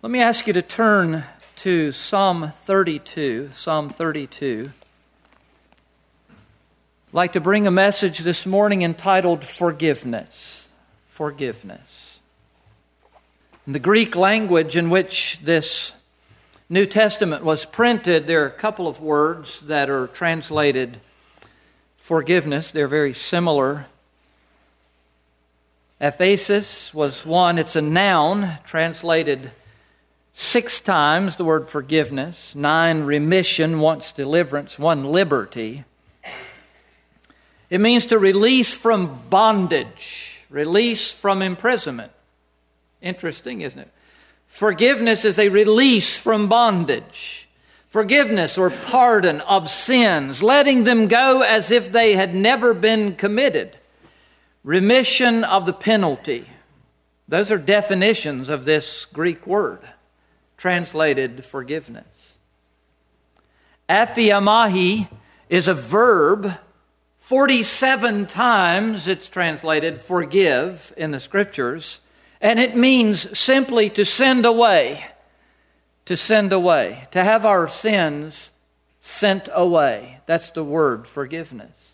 Let me ask you to turn to Psalm 32. Psalm 32. I'd like to bring a message this morning entitled Forgiveness. Forgiveness. In the Greek language in which this New Testament was printed, there are a couple of words that are translated forgiveness. They're very similar. Aphesis was one. It's a noun translated 6 times, the word forgiveness. 9, remission. Once, deliverance. 1, liberty. It means to release from bondage. Release from imprisonment. Interesting, isn't it? Forgiveness is a release from bondage. Forgiveness or pardon of sins. Letting them go as if they had never been committed. Remission of the penalty. Those are definitions of this Greek word, translated forgiveness. Aphiamahi is a verb. 47 times it's translated forgive in the Scriptures. And it means simply to send away. To send away. To have our sins sent away. That's the word, forgiveness.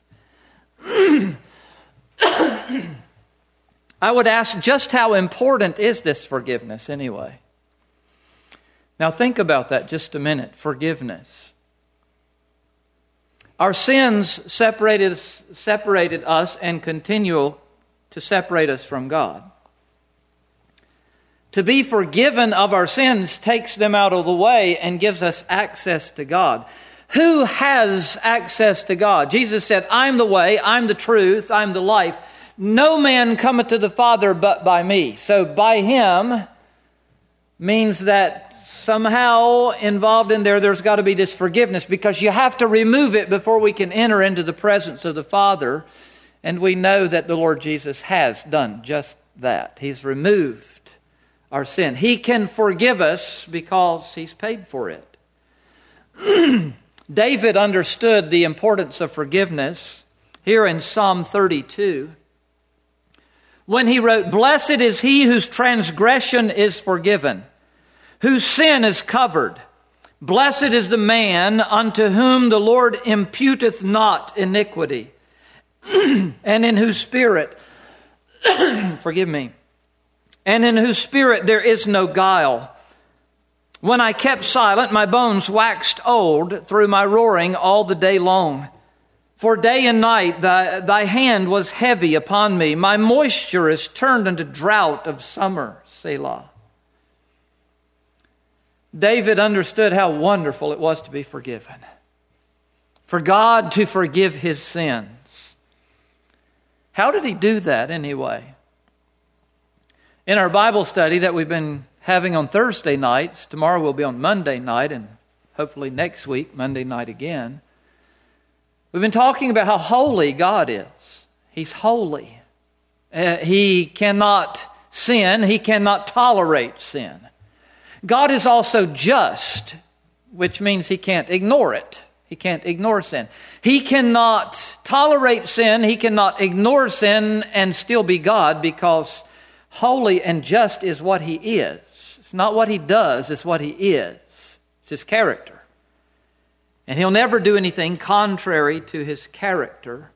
I would ask, just how important is this forgiveness anyway? Now think about that just a minute. Forgiveness. Our sins separated us and continue to separate us from God. To be forgiven of our sins takes them out of the way and gives us access to God. Who has access to God? Jesus said, I'm the way, I'm the truth, I'm the life. No man cometh to the Father but by me. So by Him means that somehow involved in there's got to be this forgiveness, because you have to remove it before we can enter into the presence of the Father. And we know that the Lord Jesus has done just that. He's removed our sin. He can forgive us because He's paid for it. David understood the importance of forgiveness here in Psalm 32. When he wrote, "Blessed is he whose transgression is forgiven, whose sin is covered. Blessed is the man unto whom the Lord imputeth not iniquity, and in whose spirit, forgive me, and in whose spirit there is no guile. When I kept silent, my bones waxed old through my roaring all the day long. For day and night thy hand was heavy upon me. My moisture is turned into drought of summer." Selah. David understood how wonderful it was to be forgiven. For God to forgive his sins. How did he do that anyway? In our Bible study that we've been having on Thursday nights, tomorrow will be on Monday night, and hopefully next week, Monday night again, we've been talking about how holy God is. He's holy. He cannot sin. He cannot tolerate sin. God is also just, which means He can't ignore it. He can't ignore sin. He cannot tolerate sin. He cannot ignore sin and still be God, because holy and just is what He is. It's not what He does, it's what He is. It's His character. And He'll never do anything contrary to His character.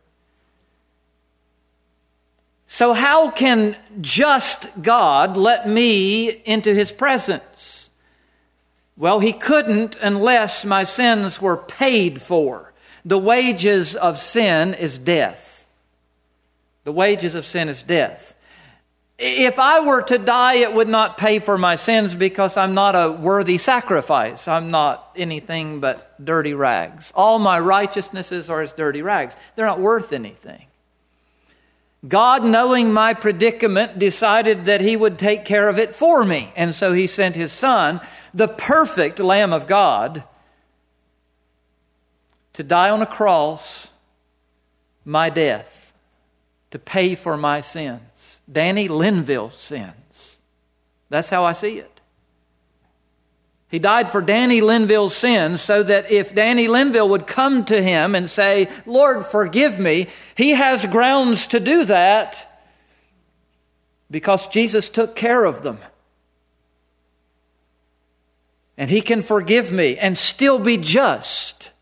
So how can just God let me into His presence? Well, He couldn't unless my sins were paid for. The wages of sin is death. The wages of sin is death. If I were to die, it would not pay for my sins, because I'm not a worthy sacrifice. I'm not anything but dirty rags. All my righteousnesses are as dirty rags. They're not worth anything. God, knowing my predicament, decided that He would take care of it for me. And so He sent His Son, the perfect Lamb of God, to die on a cross, my death, to pay for my sins. Danny Linville's sins. That's how I see it. He died for Danny Linville's sins so that if Danny Linville would come to Him and say, "Lord, forgive me," he has grounds to do that because Jesus took care of them. And He can forgive me and still be just.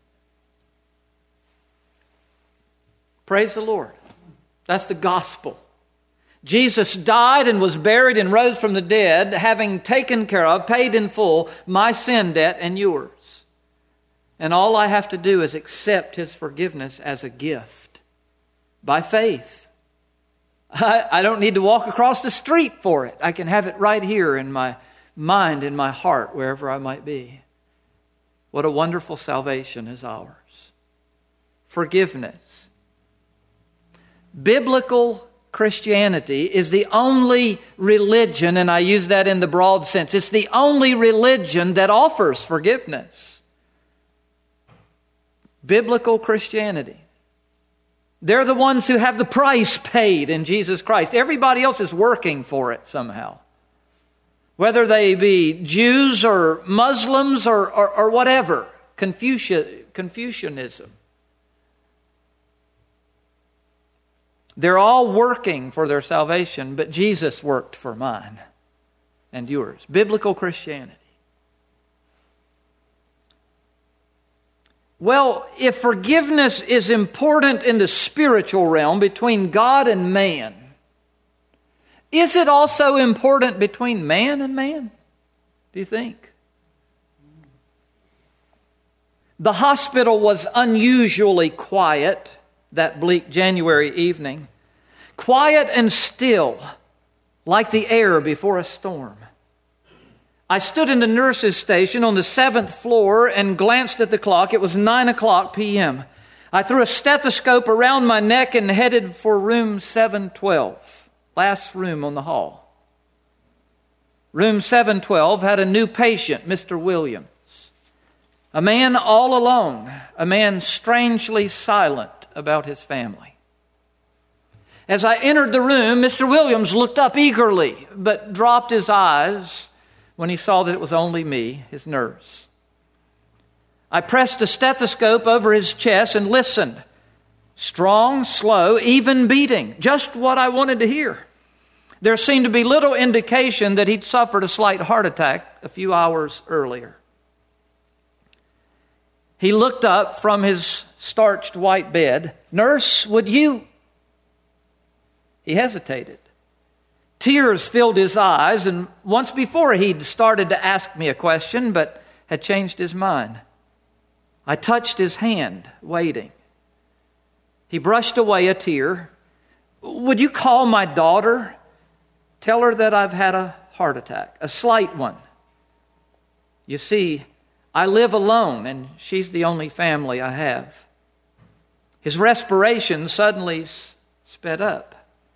Praise the Lord. That's the gospel. Jesus died and was buried and rose from the dead, having taken care of, paid in full, my sin debt and yours. And all I have to do is accept His forgiveness as a gift by faith. I don't need to walk across the street for it. I can have it right here in my mind, in my heart, wherever I might be. What a wonderful salvation is ours. Forgiveness. Biblical Christianity is the only religion, and I use that in the broad sense, it's the only religion that offers forgiveness. Biblical Christianity. They're the ones who have the price paid in Jesus Christ. Everybody else is working for it somehow. Whether they be Jews or Muslims or whatever. Confucianism. They're all working for their salvation, but Jesus worked for mine and yours. Biblical Christianity. Well, if forgiveness is important in the spiritual realm between God and man, is it also important between man and man? Do you think? The hospital was unusually quiet that bleak January evening. Quiet and still, like the air before a storm. I stood in the nurse's station on the 7th floor and glanced at the clock. It was 9:00 p.m. I threw a stethoscope around my neck and headed for room 712, last room on the hall. Room 712 had a new patient, Mr. Williams. A man all alone, a man strangely silent about his family. As I entered the room, Mr. Williams looked up eagerly, but dropped his eyes when he saw that it was only me, his nurse. I pressed a stethoscope over his chest and listened. Strong, slow, even beating. Just what I wanted to hear. There seemed to be little indication that he'd suffered a slight heart attack a few hours earlier. He looked up from his starched white bed. "Nurse, would you..." He hesitated. Tears filled his eyes, and once before he'd started to ask me a question, but had changed his mind. I touched his hand, waiting. He brushed away a tear. "Would you call my daughter? Tell her that I've had a heart attack, a slight one. You see, I live alone, and she's the only family I have." His respiration suddenly sped up.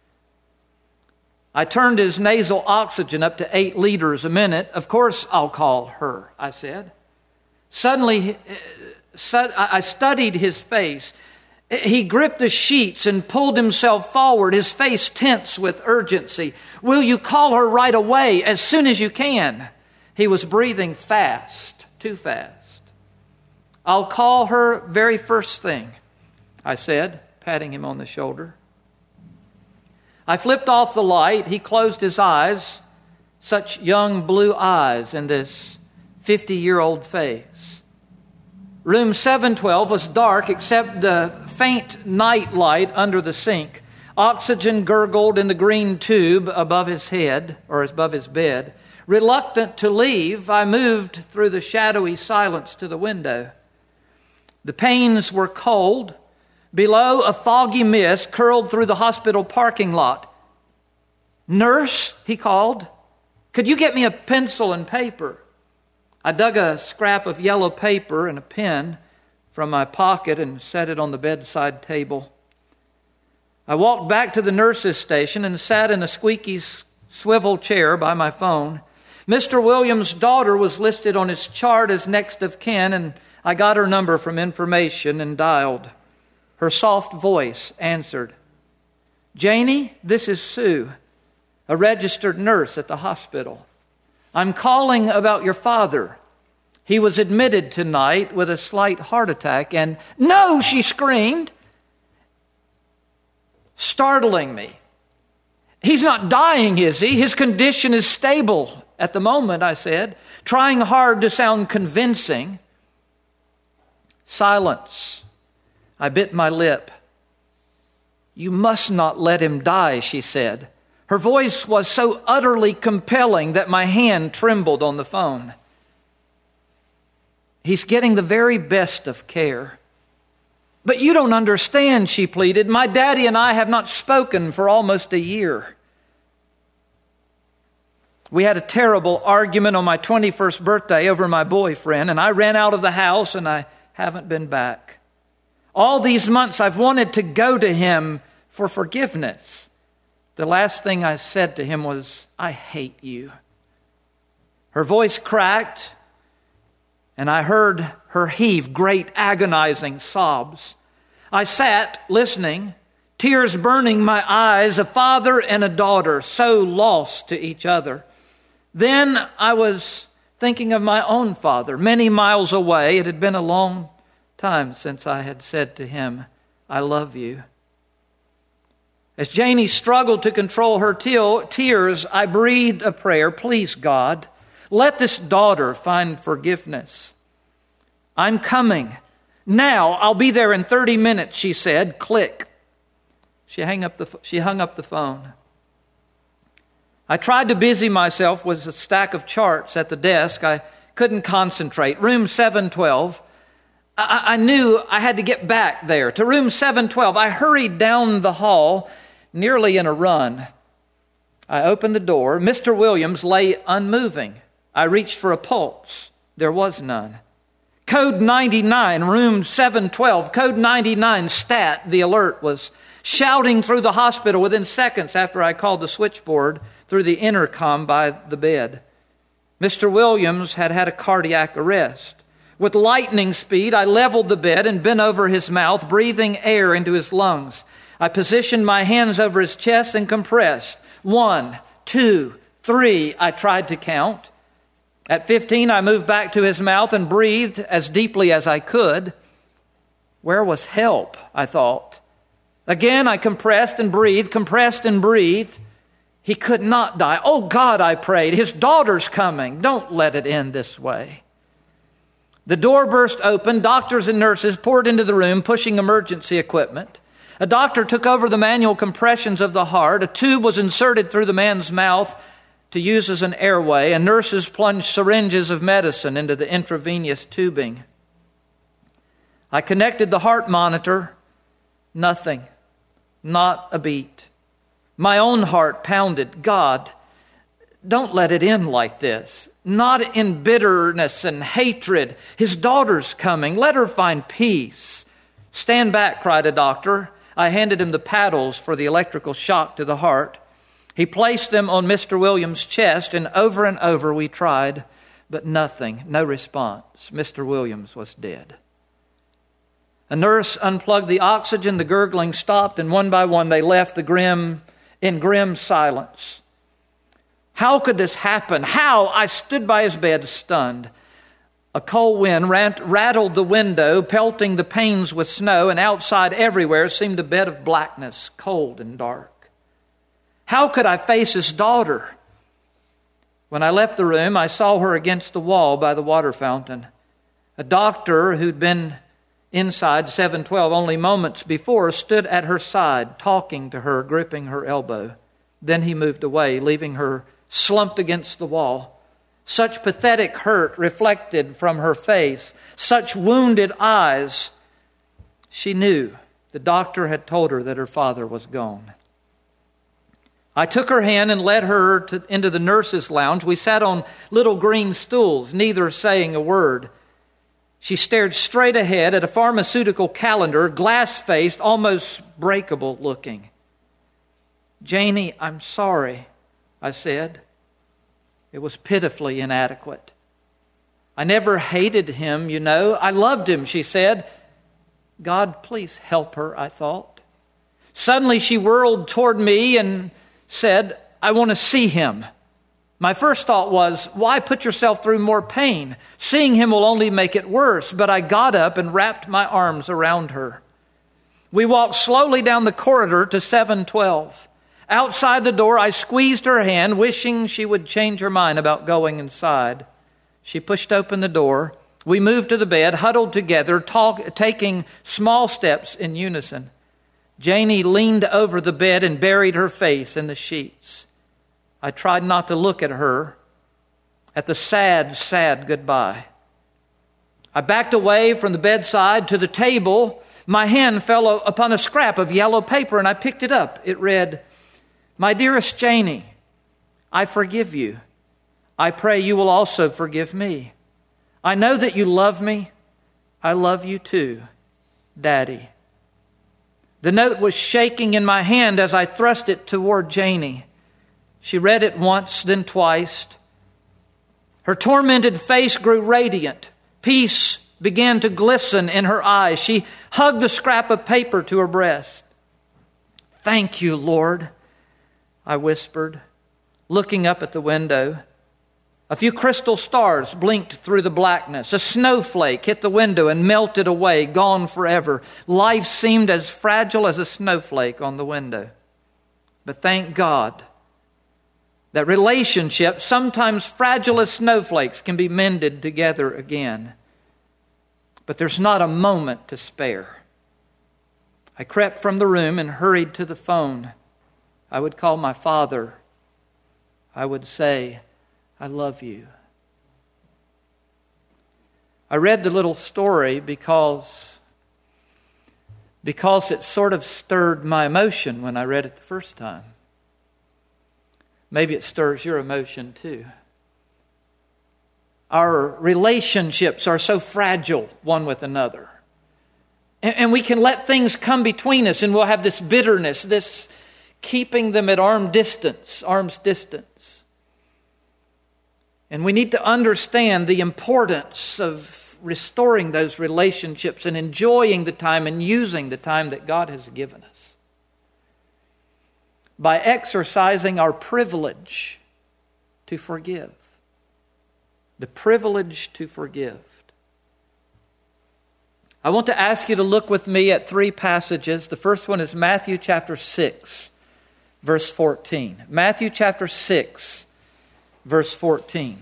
I turned his nasal oxygen up to 8 liters a minute. "Of course I'll call her," I said. Suddenly, I studied his face. He gripped the sheets and pulled himself forward, his face tense with urgency. "Will you call her right away, as soon as you can?" He was breathing fast, too fast. "I'll call her very first thing," I said, patting him on the shoulder. I flipped off the light. He closed his eyes. Such young blue eyes in this 50-year-old face. Room 712 was dark except the faint night light under the sink. Oxygen gurgled in the green tube above his head, or above his bed. Reluctant to leave, I moved through the shadowy silence to the window. The panes were cold. Below, a foggy mist curled through the hospital parking lot. "Nurse," he called, "could you get me a pencil and paper?" I dug a scrap of yellow paper and a pen from my pocket and set it on the bedside table. I walked back to the nurse's station and sat in a squeaky swivel chair by my phone. Mr. Williams' daughter was listed on his chart as next of kin, and I got her number from information and dialed. Her soft voice answered. "Janie, this is Sue, a registered nurse at the hospital. I'm calling about your father. He was admitted tonight with a slight heart attack and..." "No!" she screamed, startling me. "He's not dying, is he? His condition is stable. at the moment, I said, trying hard to sound convincing. Silence. I bit my lip. You must not let him die, she said. Her voice was so utterly compelling that my hand trembled on the phone. He's getting the very best of care. But you don't understand, she pleaded. My daddy and I have not spoken for almost a year. We had a terrible argument on my 21st birthday over my boyfriend, and I ran out of the house and I haven't been back. All these months I've wanted to go to him for forgiveness. The last thing I said to him was, I hate you. Her voice cracked, and I heard her heave great agonizing sobs. I sat listening, tears burning my eyes, a father and a daughter so lost to each other. Then I was thinking of my own father, many miles away. It had been a long time since I had said to him, I love you. As Janie struggled to control her tears, I breathed a prayer. Please, God, let this daughter find forgiveness. I'm coming. Now, I'll be there in 30 minutes, she said. Click. She hung up the phone. I tried to busy myself with a stack of charts at the desk. I couldn't concentrate. Room 712. I knew I had to get back there to room 712. I hurried down the hall, nearly in a run. I opened the door. Mr. Williams lay unmoving. I reached for a pulse. There was none. Code 99, room 712, code 99, stat, the alert was shouting through the hospital within seconds after I called the switchboard through the intercom by the bed. Mr. Williams had had a cardiac arrest. With lightning speed, I leveled the bed and bent over his mouth, breathing air into his lungs. I positioned my hands over his chest and compressed. 1, 2, 3, I tried to count. At 15, I moved back to his mouth and breathed as deeply as I could. Where was help, I thought. Again, I compressed and breathed. He could not die. Oh, God, I prayed. His daughter's coming. Don't let it end this way. The door burst open. Doctors and nurses poured into the room, pushing emergency equipment. A doctor took over the manual compressions of the heart. A tube was inserted through the man's mouth to use as an airway, and nurses plunged syringes of medicine into the intravenous tubing. I connected the heart monitor. Nothing. Not a beat. My own heart pounded. God, don't let it end like this. Not in bitterness and hatred. His daughter's coming. Let her find peace. Stand back, cried a doctor. I handed him the paddles for the electrical shock to the heart. He placed them on Mr. Williams' chest, and over we tried, but nothing, no response. Mr. Williams was dead. A nurse unplugged the oxygen, the gurgling stopped, and one by one they left in grim silence. How could this happen? How? I stood by his bed, stunned. A cold wind rattled the window, pelting the panes with snow, and outside everywhere seemed a bed of blackness, cold and dark. How could I face his daughter? When I left the room, I saw her against the wall by the water fountain. A doctor who'd been inside 712 only moments before stood at her side, talking to her, gripping her elbow. Then he moved away, leaving her slumped against the wall. Such pathetic hurt reflected from her face, such wounded eyes. She knew the doctor had told her that her father was gone. I took her hand and led her into the nurse's lounge. We sat on little green stools, neither saying a word. She stared straight ahead at a pharmaceutical calendar, glass-faced, almost breakable looking. Janie, I'm sorry, I said. It was pitifully inadequate. I never hated him, you know. I loved him, she said. God, please help her, I thought. Suddenly she whirled toward me and said, I want to see him. My first thought was, why put yourself through more pain? Seeing him will only make it worse. But I got up and wrapped my arms around her. We walked slowly down the corridor to 712. Outside the door, I squeezed her hand, wishing she would change her mind about going inside. She pushed open the door. We moved to the bed, huddled together, taking small steps in unison. Janie leaned over the bed and buried her face in the sheets. I tried not to look at her, at the sad, sad goodbye. I backed away from the bedside to the table. My hand fell upon a scrap of yellow paper, and I picked it up. It read, "My dearest Janie, I forgive you. I pray you will also forgive me. I know that you love me. I love you too, Daddy." The note was shaking in my hand as I thrust it toward Janie. She read it once, then twice. Her tormented face grew radiant. Peace began to glisten in her eyes. She hugged the scrap of paper to her breast. "Thank you, Lord," I whispered, looking up at the window. A few crystal stars blinked through the blackness. A snowflake hit the window and melted away, gone forever. Life seemed as fragile as a snowflake on the window. But thank God that relationships, sometimes fragile as snowflakes, can be mended together again. But there's not a moment to spare. I crept from the room and hurried to the phone. I would call my father. I would say, "I love you." I read the little story because it sort of stirred my emotion when I read it the first time. Maybe it stirs your emotion too. Our relationships are so fragile one with another. And we can let things come between us, and we'll have this bitterness, this keeping them at arm's distance. And we need to understand the importance of restoring those relationships and enjoying the time and using the time that God has given us by exercising our privilege to forgive. The privilege to forgive. I want to ask you to look with me at 3 passages. The first one is Matthew chapter 6, verse 14. Matthew chapter 6, verse 14.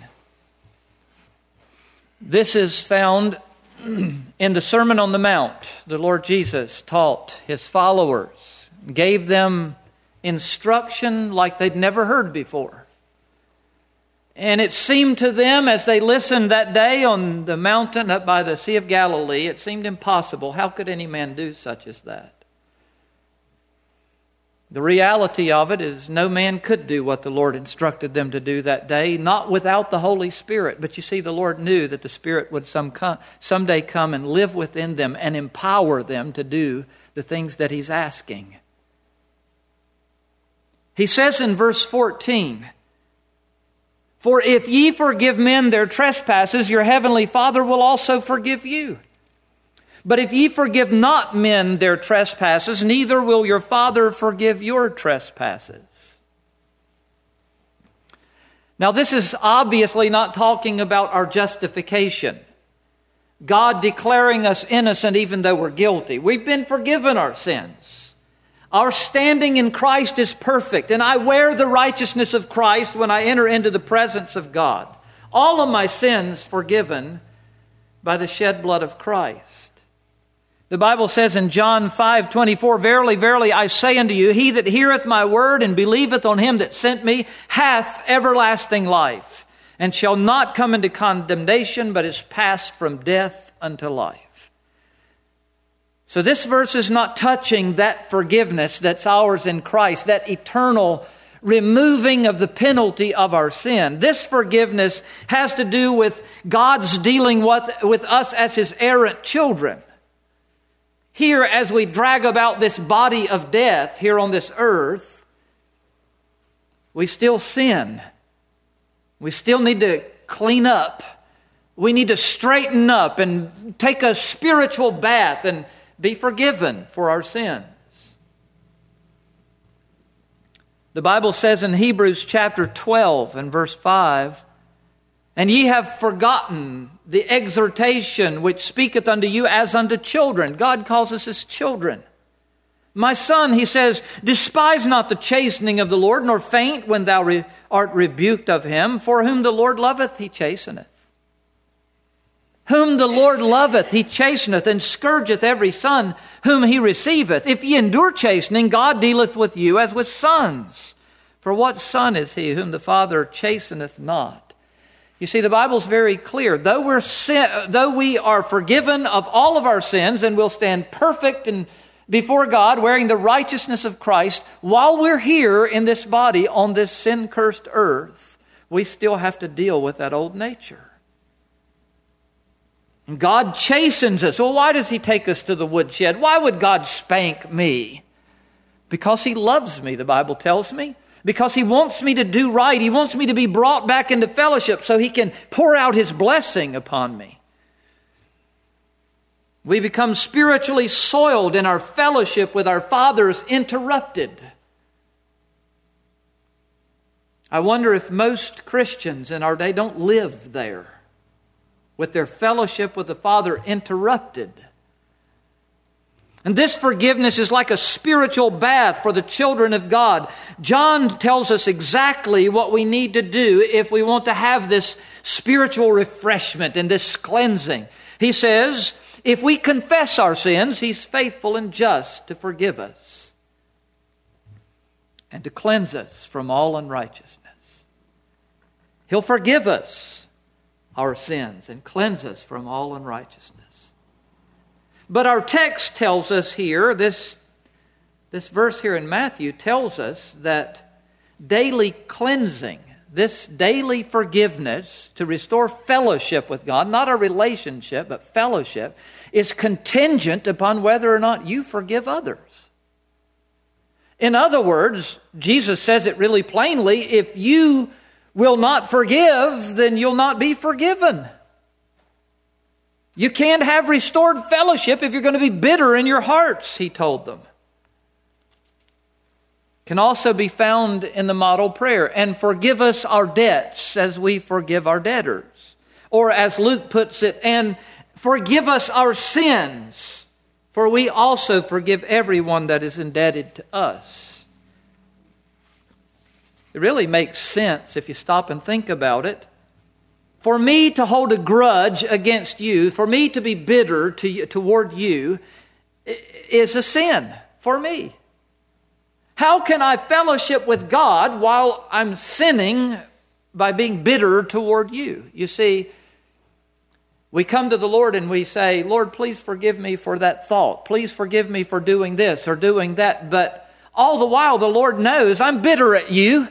This is found in the Sermon on the Mount. The Lord Jesus taught His followers, gave them instruction like they'd never heard before. And it seemed to them as they listened that day on the mountain up by the Sea of Galilee, it seemed impossible. How could any man do such as that? The reality of it is no man could do what the Lord instructed them to do that day, not without the Holy Spirit. But you see, the Lord knew that the Spirit would someday come and live within them and empower them to do the things that He's asking. He says in verse 14, "For if ye forgive men their trespasses, your heavenly Father will also forgive you. But if ye forgive not men their trespasses, neither will your Father forgive your trespasses." Now, this is obviously not talking about our justification. God declaring us innocent even though we're guilty. We've been forgiven our sins. Our standing in Christ is perfect, and I wear the righteousness of Christ when I enter into the presence of God. All of my sins forgiven by the shed blood of Christ. The Bible says in John 5:24, "Verily, verily, I say unto you, he that heareth my word and believeth on him that sent me hath everlasting life, and shall not come into condemnation, but is passed from death unto life." So this verse is not touching that forgiveness that's ours in Christ, that eternal removing of the penalty of our sin. This forgiveness has to do with God's dealing with us as His errant children. Here, as we drag about this body of death here on this earth, we still sin. We still need to clean up. We need to straighten up and take a spiritual bath and be forgiven for our sins. The Bible says in Hebrews chapter 12 and verse 5, "And ye have forgotten the exhortation which speaketh unto you as unto children." God calls us His children. My son, he says, despise not the chastening of the Lord, nor faint when thou art rebuked of him. For whom the Lord loveth, he chasteneth. Whom the Lord loveth, he chasteneth, and scourgeth every son whom he receiveth. If ye endure chastening, God dealeth with you as with sons. For what son is he whom the Father chasteneth not? You see, the Bible's very clear. Though we are forgiven of all of our sins and will stand perfect and before God, wearing the righteousness of Christ, while we're here in this body on this sin-cursed earth, we still have to deal with that old nature. And God chastens us. Well, why does He take us to the woodshed? Why would God spank me? Because He loves me, the Bible tells me. Because He wants me to do right. He wants me to be brought back into fellowship so He can pour out His blessing upon me. We become spiritually soiled and our fellowship with our Father is interrupted. I wonder if most Christians in our day don't live there, with their fellowship with the Father interrupted. And this forgiveness is like a spiritual bath for the children of God. John tells us exactly what we need to do if we want to have this spiritual refreshment and this cleansing. He says, if we confess our sins, He's faithful and just to forgive us and to cleanse us from all unrighteousness. He'll forgive us our sins and cleanse us from all unrighteousness. But our text tells us here, this verse here in Matthew tells us that daily cleansing, this daily forgiveness to restore fellowship with God, not a relationship, but fellowship, is contingent upon whether or not you forgive others. In other words, Jesus says it really plainly, if you will not forgive, then you'll not be forgiven. You can't have restored fellowship if you're going to be bitter in your hearts, He told them. Can also be found in the model prayer. And forgive us our debts as we forgive our debtors. Or as Luke puts it, and forgive us our sins, for we also forgive everyone that is indebted to us. It really makes sense if you stop and think about it. For me to hold a grudge against you, for me to be bitter toward you, is a sin for me. How can I fellowship with God while I'm sinning by being bitter toward you? You see, we come to the Lord and we say, Lord, please forgive me for that thought. Please forgive me for doing this or doing that. But all the while, the Lord knows I'm bitter at you.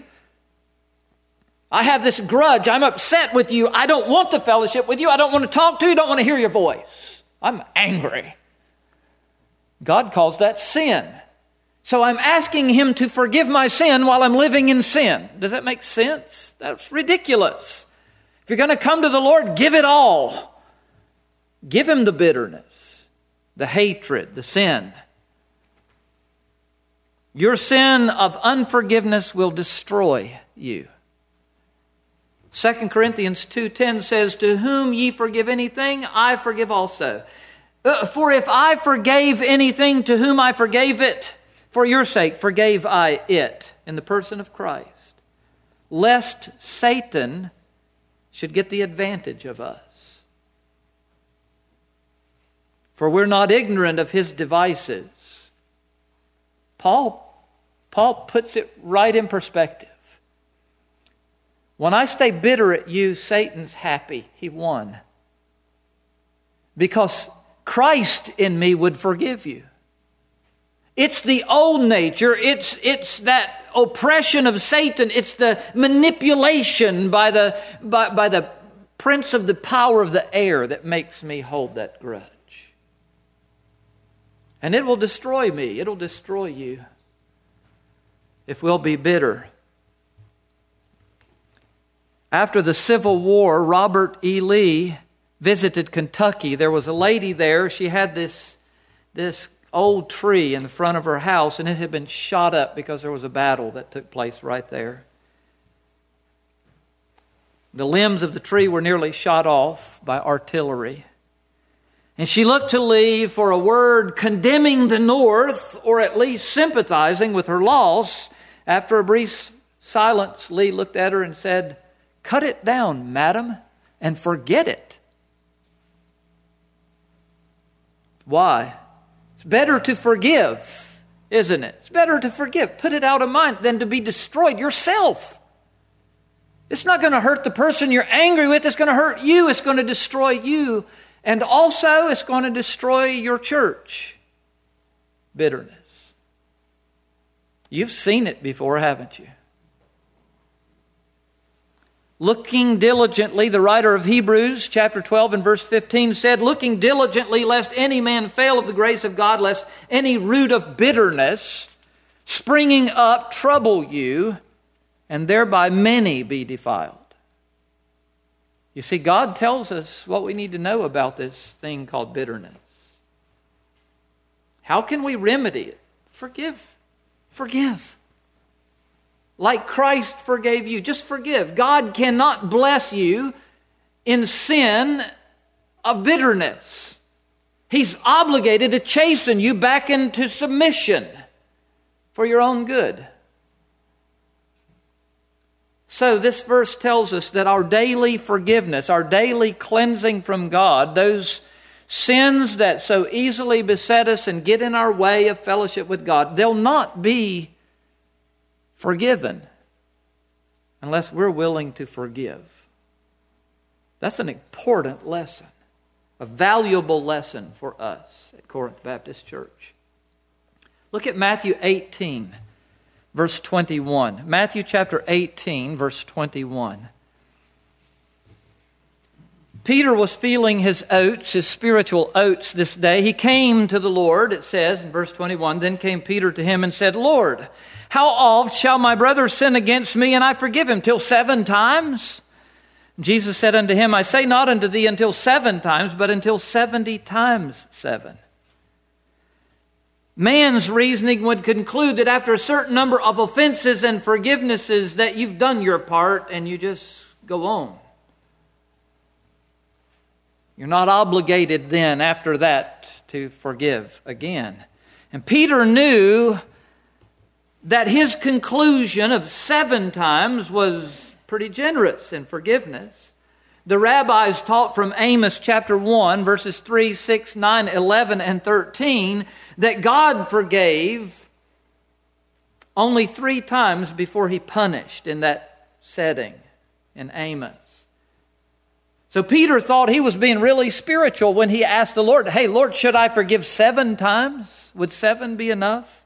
I have this grudge. I'm upset with you. I don't want the fellowship with you. I don't want to talk to you. I don't want to hear your voice. I'm angry. God calls that sin. So I'm asking Him to forgive my sin while I'm living in sin. Does that make sense? That's ridiculous. If you're going to come to the Lord, give it all. Give Him the bitterness, the hatred, the sin. Your sin of unforgiveness will destroy you. 2 Corinthians 2:10 says, to whom ye forgive anything, I forgive also. For if I forgave anything to whom I forgave it, for your sake forgave I it in the person of Christ, lest Satan should get the advantage of us. For we're not ignorant of his devices. Paul puts it right in perspective. When I stay bitter at you, Satan's happy. He won. Because Christ in me would forgive you. It's the old nature. It's that oppression of Satan. It's the manipulation by the prince of the power of the air that makes me hold that grudge. And it will destroy me. It'll destroy you if we'll be bitter. After the Civil War, Robert E. Lee visited Kentucky. There was a lady there. She had this old tree in the front of her house, and it had been shot up because there was a battle that took place right there. The limbs of the tree were nearly shot off by artillery. And she looked to Lee for a word condemning the North, or at least sympathizing with her loss. After a brief silence, Lee looked at her and said, "Cut it down, madam, and forget it." Why? It's better to forgive, isn't it? It's better to forgive. Put it out of mind than to be destroyed yourself. It's not going to hurt the person you're angry with. It's going to hurt you. It's going to destroy you. And also, it's going to destroy your church. Bitterness. You've seen it before, haven't you? Looking diligently, the writer of Hebrews, chapter 12 and verse 15 said, "Looking diligently, lest any man fail of the grace of God, lest any root of bitterness springing up trouble you, and thereby many be defiled." You see, God tells us what we need to know about this thing called bitterness. How can we remedy it? Forgive. Forgive. Like Christ forgave you. Just forgive. God cannot bless you in sin of bitterness. He's obligated to chasten you back into submission for your own good. So this verse tells us that our daily forgiveness, our daily cleansing from God, those sins that so easily beset us and get in our way of fellowship with God, they'll not be forgiven unless we're willing to forgive. That's an important lesson, a valuable lesson for us at Corinth Baptist Church. Look at Matthew 18. Verse 21. Matthew chapter 18, verse 21. Peter was feeling his oats, his spiritual oats this day. He came to the Lord, it says in verse 21, "Then came Peter to him and said, Lord, how oft shall my brother sin against me and I forgive him? Till 7 times? Jesus said unto him, I say not unto thee until 7 times, but until 70 times 7. Man's reasoning would conclude that after a certain number of offenses and forgivenesses that you've done your part and you just go on. You're not obligated then after that to forgive again. And Peter knew that his conclusion of 7 times was pretty generous in forgiveness. The rabbis taught from Amos chapter 1, verses 3, 6, 9, 11, and 13, that God forgave only 3 times before he punished in that setting in Amos. So Peter thought he was being really spiritual when he asked the Lord, hey, Lord, should I forgive 7 times? Would 7 be enough?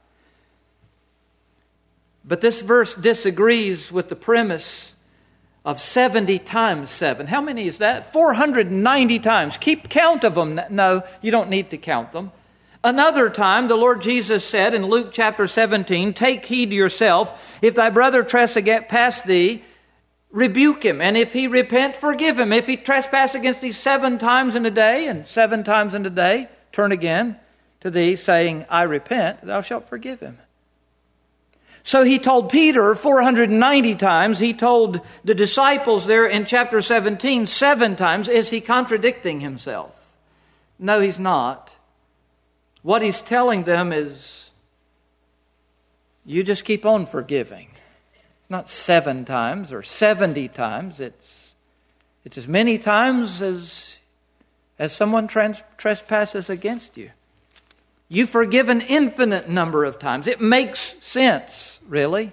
But this verse disagrees with the premise of 70 times 7. How many is that? 490 times. Keep count of them. No, you don't need to count them. Another time, the Lord Jesus said in Luke chapter 17, take heed to yourself. If thy brother trespass thee, rebuke him. And if he repent, forgive him. If he trespass against thee 7 times in a day, and 7 times in a day, turn again to thee, saying, I repent, thou shalt forgive him. So he told Peter 490 times. He told the disciples there in chapter 17 7 times. Is he contradicting himself? No, he's not. What he's telling them is, you just keep on forgiving. It's not 7 times or 70 times. It's as many times as someone trespasses against you. You forgive an infinite number of times. It makes sense, really.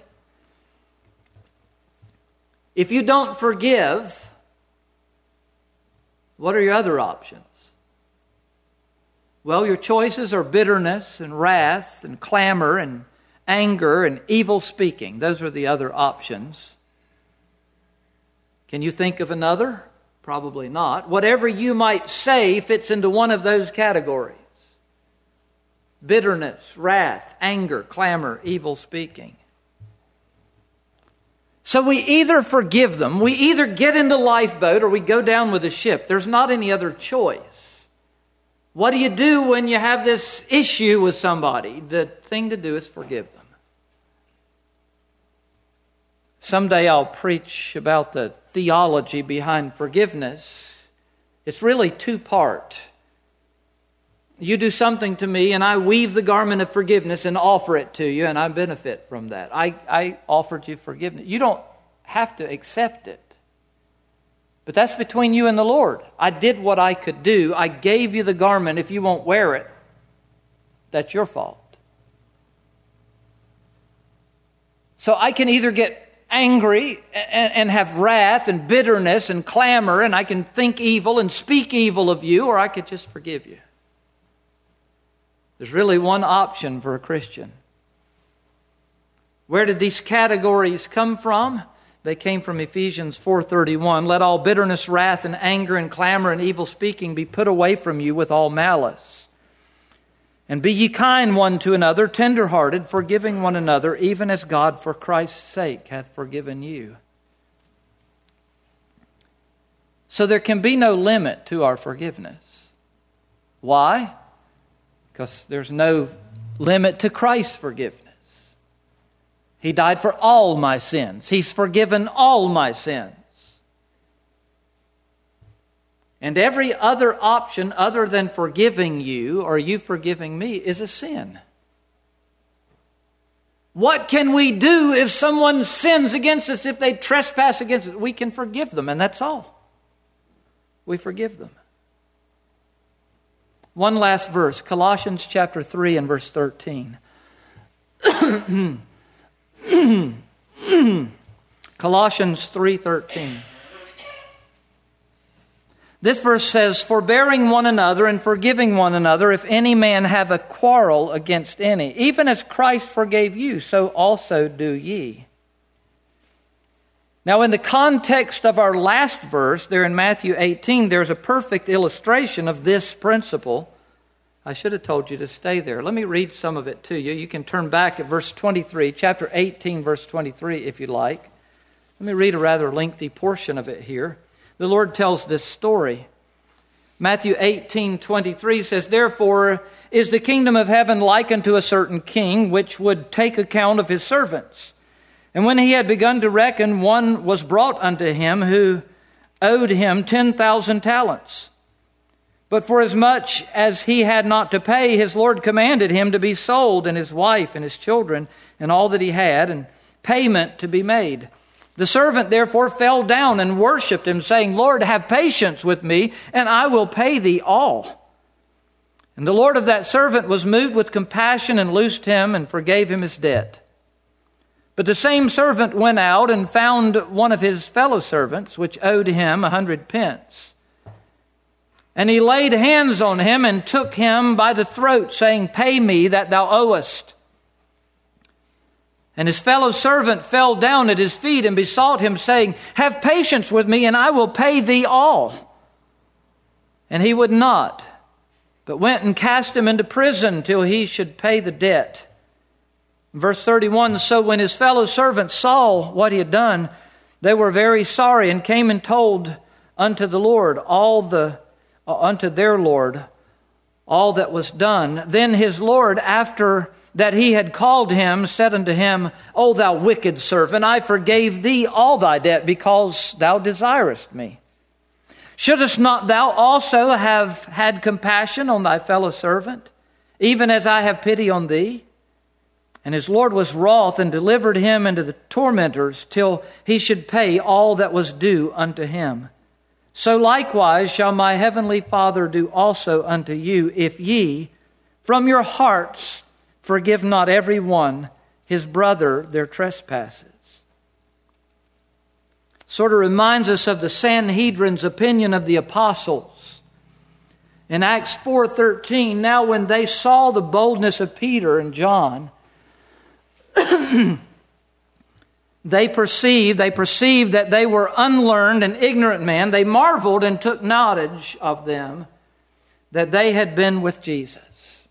If you don't forgive, what are your other options? Well, your choices are bitterness and wrath and clamor and anger and evil speaking. Those are the other options. Can you think of another? Probably not. Whatever you might say fits into one of those categories. Bitterness, wrath, anger, clamor, evil speaking. So we either forgive them, we either get in the lifeboat, or we go down with the ship. There's not any other choice. What do you do when you have this issue with somebody? The thing to do is forgive them. Someday I'll preach about the theology behind forgiveness. It's really 2-part. You do something to me, and I weave the garment of forgiveness and offer it to you, and I benefit from that. I offered you forgiveness. You don't have to accept it. But that's between you and the Lord. I did what I could do. I gave you the garment. If you won't wear it, that's your fault. So I can either get angry and have wrath and bitterness and clamor, and I can think evil and speak evil of you, or I could just forgive you. There's really one option for a Christian. Where did these categories come from? They came from Ephesians 4:31. Let all bitterness, wrath, and anger, and clamor, and evil speaking be put away from you with all malice. And be ye kind one to another, tender-hearted, forgiving one another, even as God for Christ's sake hath forgiven you. So there can be no limit to our forgiveness. Why? Because there's no limit to Christ's forgiveness. He died for all my sins. He's forgiven all my sins. And every other option other than forgiving you or you forgiving me is a sin. What can we do if someone sins against us, if they trespass against us? We can forgive them, and that's all. We forgive them. One last verse, Colossians chapter 3 and verse 13. Colossians 3:13. This verse says, forbearing one another and forgiving one another, if any man have a quarrel against any, even as Christ forgave you, so also do ye. Now, in the context of our last verse, there in Matthew 18, there's a perfect illustration of this principle. I should have told you to stay there. Let me read some of it to you. You can turn back at verse 23, chapter 18, verse 23, if you like. Let me read a rather lengthy portion of it here. The Lord tells this story. Matthew 18:23 says, therefore is the kingdom of heaven like unto a certain king, which would take account of his servants. And when he had begun to reckon, one was brought unto him who owed him 10,000 talents. But for as much as he had not to pay, his Lord commanded him to be sold, and his wife and his children, and all that he had, and payment to be made. The servant therefore fell down and worshipped him, saying, Lord, have patience with me, and I will pay thee all. And the Lord of that servant was moved with compassion, and loosed him, and forgave him his debt. But the same servant went out and found one of his fellow servants, which owed him 100 pence. And he laid hands on him and took him by the throat, saying, pay me that thou owest. And his fellow servant fell down at his feet and besought him, saying, have patience with me, and I will pay thee all. And he would not, but went and cast him into prison till he should pay the debt. Verse 31, so when his fellow servants saw what he had done, they were very sorry, and came and told unto the Lord unto their Lord all that was done. Then his Lord, after that he had called him, said unto him, O thou wicked servant, I forgave thee all thy debt, because thou desirest me. Shouldest not thou also have had compassion on thy fellow servant, even as I have pity on thee? And his Lord was wroth, and delivered him into the tormentors, till he should pay all that was due unto him. So likewise shall my heavenly Father do also unto you, if ye from your hearts forgive not every one his brother their trespasses. Sort of reminds us of the Sanhedrin's opinion of the apostles. In Acts 4:13, now when they saw the boldness of Peter and John, They perceived that they were unlearned and ignorant men. They marveled and took knowledge of them that they had been with Jesus.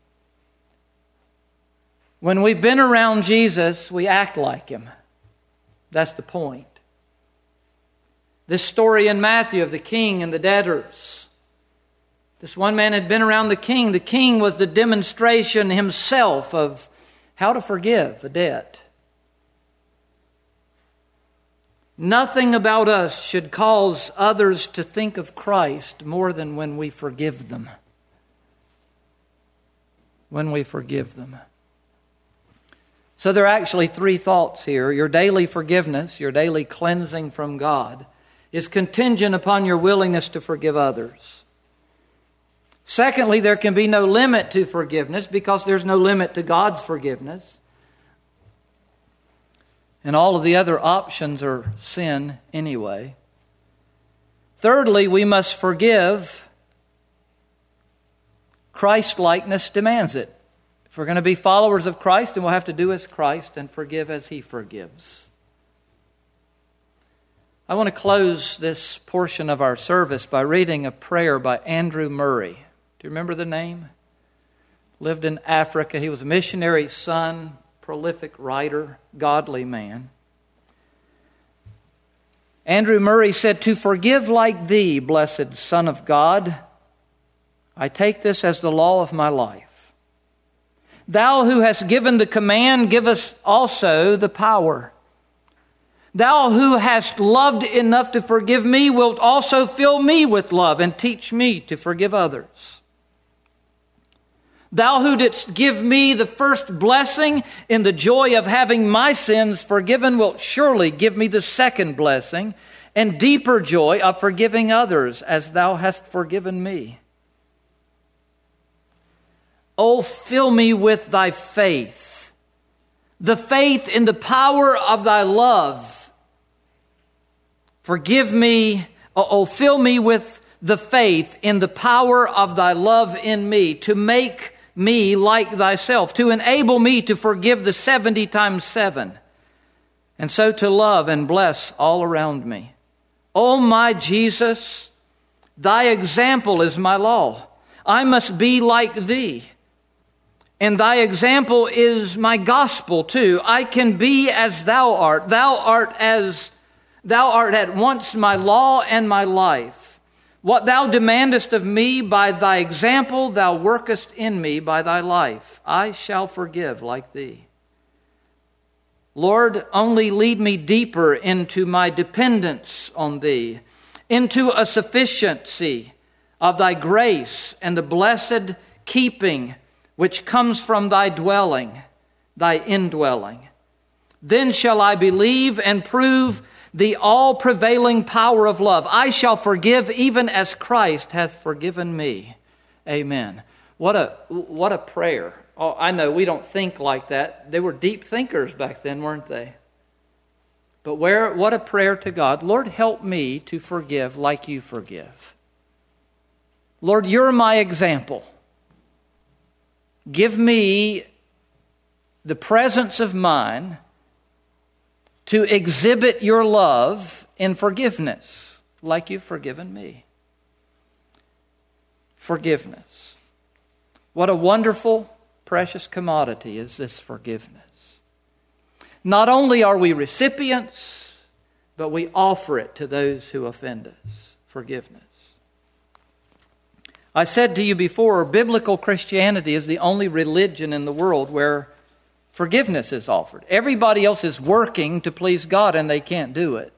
When we've been around Jesus, we act like him. That's the point. This story in Matthew of the king and the debtors. This one man had been around the king. The king was the demonstration himself of how to forgive a debt. Nothing about us should cause others to think of Christ more than when we forgive them. when we forgive them. So there are actually three thoughts here. Your daily forgiveness, your daily cleansing from God, is contingent upon your willingness to forgive others. Secondly, there can be no limit to forgiveness because there's no limit to God's forgiveness. And all of the other options are sin anyway. Thirdly, we must forgive. Christ-likeness demands it. If we're going to be followers of Christ, then we'll have to do as Christ and forgive as He forgives. I want to close this portion of our service by reading a prayer by Andrew Murray. Do you remember the name? Lived in Africa. He was a missionary son, prolific writer, godly man. Andrew Murray said, "To forgive like Thee, blessed Son of God, I take this as the law of my life. Thou who hast given the command, give us also the power. Thou who hast loved enough to forgive me, wilt also fill me with love and teach me to forgive others. Thou who didst give me the first blessing in the joy of having my sins forgiven, wilt surely give me the second blessing and deeper joy of forgiving others as Thou hast forgiven me. Oh, fill me with Thy faith, the faith in the power of Thy love. Forgive me, fill me with the faith in the power of Thy love in me, to make me like Thyself, to enable me to forgive the 70 times 7, and so to love and bless all around me. O my Jesus, Thy example is my law. I must be like Thee. And Thy example is my gospel too. I can be as Thou art. Thou art at once my law and my life. What Thou demandest of me by Thy example, Thou workest in me by Thy life. I shall forgive like Thee. Lord, only lead me deeper into my dependence on Thee, into a sufficiency of Thy grace and the blessed keeping which comes from Thy dwelling, Thy indwelling. Then shall I believe and prove the all-prevailing power of love. I shall forgive even as Christ hath forgiven me. Amen. What a prayer. Oh, I know we don't think like that. They were deep thinkers back then, weren't they? But what a prayer to God. Lord, help me to forgive like You forgive. Lord, You're my example. Give me the presence of mind to exhibit Your love in forgiveness, like You've forgiven me. Forgiveness. What a wonderful, precious commodity is this forgiveness. Not only are we recipients, but we offer it to those who offend us. Forgiveness. I said to you before, biblical Christianity is the only religion in the world where forgiveness is offered. Everybody else is working to please God and they can't do it.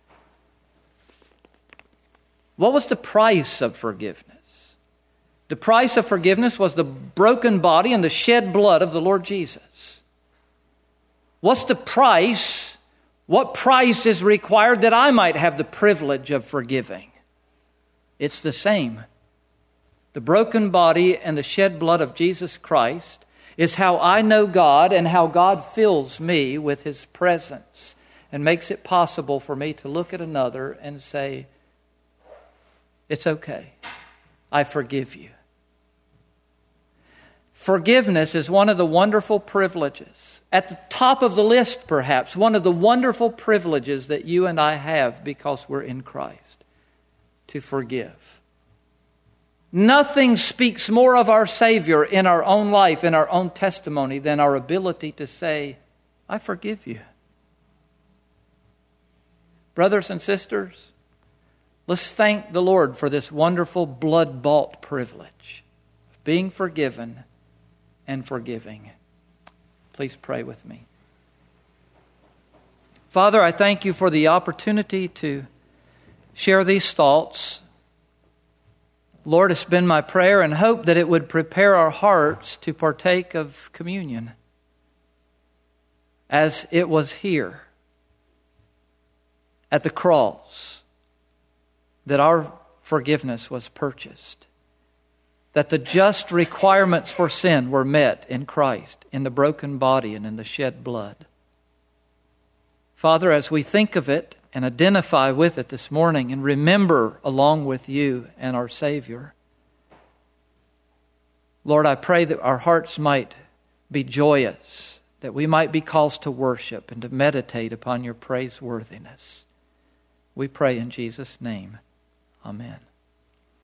What was the price of forgiveness? The price of forgiveness was the broken body and the shed blood of the Lord Jesus. What's the price? What price is required that I might have the privilege of forgiving? It's the same. The broken body and the shed blood of Jesus Christ is how I know God and how God fills me with His presence and makes it possible for me to look at another and say, it's okay. I forgive you. Forgiveness is one of the wonderful privileges. At the top of the list, perhaps, one of the wonderful privileges that you and I have because we're in Christ. To forgive. Nothing speaks more of our Savior in our own life, in our own testimony, than our ability to say, I forgive you. Brothers and sisters, let's thank the Lord for this wonderful blood-bought privilege of being forgiven and forgiving. Please pray with me. Father, I thank You for the opportunity to share these thoughts. Lord, it's been my prayer and hope that it would prepare our hearts to partake of communion as it was here at the cross, that our forgiveness was purchased, that the just requirements for sin were met in Christ, in the broken body and in the shed blood. Father, as we think of it and identify with it this morning and remember along with you and our Savior, Lord, I pray that our hearts might be joyous, that we might be called to worship and to meditate upon your praiseworthiness. We pray in Jesus' name. Amen.